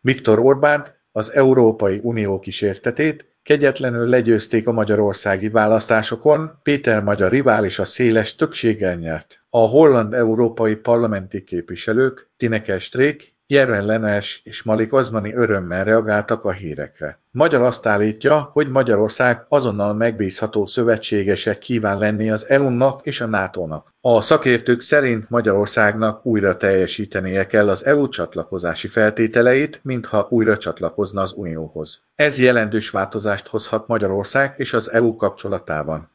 Viktor Orbánt, az Európai Unió kísértetét kegyetlenül legyőzték a magyarországi választásokon, Péter magyar riválisa széles többséggel nyert. A holland európai parlamenti képviselők Tineke Strék, Jeroen Lenaers és Malik Osmani örömmel reagáltak a hírekre. Magyar azt állítja, hogy Magyarország azonnal megbízható szövetségese kíván lenni az EU-nak és a NATO-nak. A szakértők szerint Magyarországnak újra teljesítenie kell az EU csatlakozási feltételeit, mintha újra csatlakozna az Unióhoz. Ez jelentős változást hozhat Magyarország és az EU kapcsolatában.